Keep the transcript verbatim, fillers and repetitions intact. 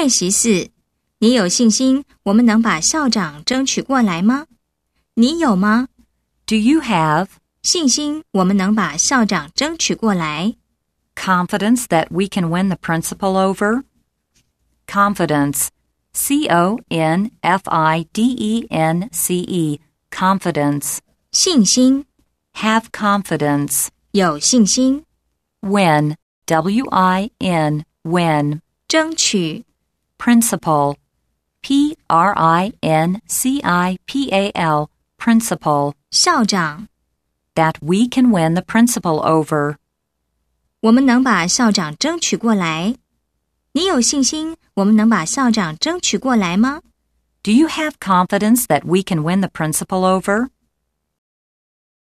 练习四，你有信心我们能把校长争取过来吗？你有吗？ Do you have 信心我们能把校长争取过来？ confidence that we can win the principal over? Confidence. C O N F I D E N C E. Confidence. 信心 Have confidence. 有信心 Win. W I N. Win. 争取 Principal. P R I N C I P A L. Principal. 校长 That we can win the principal over. 我们能把校长争取过来。你有信心我们能把校长争取过来吗？ Do you have confidence that we can win the principal over?